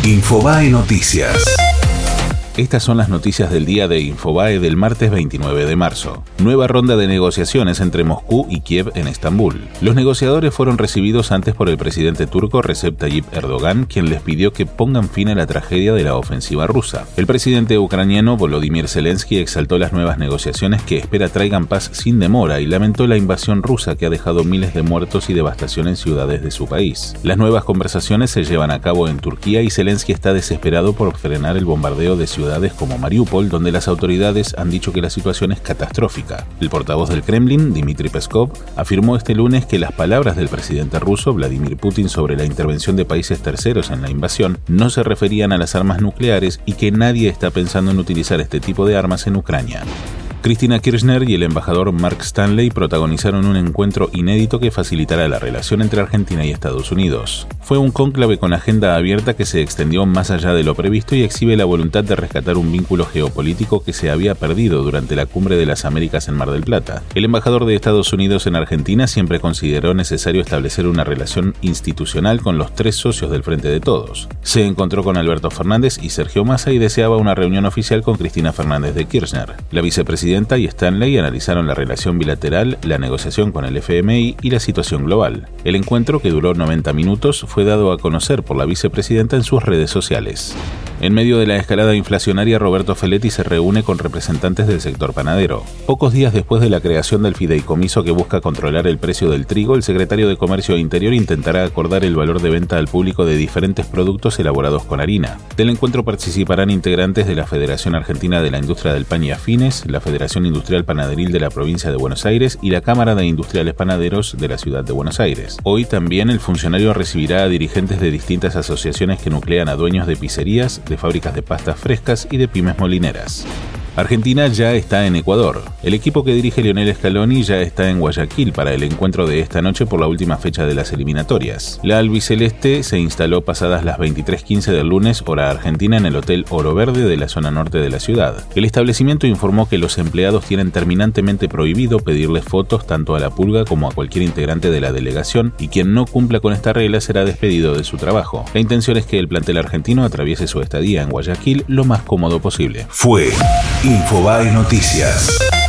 Infobae Noticias. Estas son las noticias del día de Infobae del martes 29 de marzo. Nueva ronda de negociaciones entre Moscú y Kiev en Estambul. Los negociadores fueron recibidos antes por el presidente turco Recep Tayyip Erdogan, quien les pidió que pongan fin a la tragedia de la ofensiva rusa. El presidente ucraniano Volodymyr Zelensky exaltó las nuevas negociaciones que espera traigan paz sin demora y lamentó la invasión rusa que ha dejado miles de muertos y devastación en ciudades de su país. Las nuevas conversaciones se llevan a cabo en Turquía y Zelensky está desesperado por frenar el bombardeo de ciudades como Mariupol, donde las autoridades han dicho que la situación es catastrófica. El portavoz del Kremlin, Dmitry Peskov, afirmó este lunes que las palabras del presidente ruso, Vladimir Putin, sobre la intervención de países terceros en la invasión no se referían a las armas nucleares y que nadie está pensando en utilizar este tipo de armas en Ucrania. Cristina Kirchner y el embajador Mark Stanley protagonizaron un encuentro inédito que facilitará la relación entre Argentina y Estados Unidos. Fue un cónclave con agenda abierta que se extendió más allá de lo previsto y exhibe la voluntad de rescatar un vínculo geopolítico que se había perdido durante la Cumbre de las Américas en Mar del Plata. El embajador de Estados Unidos en Argentina siempre consideró necesario establecer una relación institucional con los tres socios del Frente de Todos. Se encontró con Alberto Fernández y Sergio Massa y deseaba una reunión oficial con Cristina Fernández de Kirchner. La vicepresidenta y Stanley analizaron la relación bilateral, la negociación con el FMI y la situación global. El encuentro, que duró 90 minutos, fue dado a conocer por la vicepresidenta en sus redes sociales. En medio de la escalada inflacionaria, Roberto Feletti se reúne con representantes del sector panadero. Pocos días después de la creación del fideicomiso que busca controlar el precio del trigo, el secretario de Comercio e Interior intentará acordar el valor de venta al público de diferentes productos elaborados con harina. Del encuentro participarán integrantes de la Federación Argentina de la Industria del Pan y Afines, la Federación Industrial Panaderil de la Provincia de Buenos Aires y la Cámara de Industriales Panaderos de la Ciudad de Buenos Aires. Hoy también el funcionario recibirá a dirigentes de distintas asociaciones que nuclean a dueños de pizzerías, de fábricas de pastas frescas y de pymes molineras. Argentina ya está en Ecuador. El equipo que dirige Lionel Scaloni ya está en Guayaquil para el encuentro de esta noche por la última fecha de las eliminatorias. La albiceleste se instaló pasadas las 23:15 del lunes, hora argentina, en el Hotel Oro Verde de la zona norte de la ciudad. El establecimiento informó que los empleados tienen terminantemente prohibido pedirles fotos tanto a la pulga como a cualquier integrante de la delegación y quien no cumpla con esta regla será despedido de su trabajo. La intención es que el plantel argentino atraviese su estadía en Guayaquil lo más cómodo posible. Fue Infobae Noticias.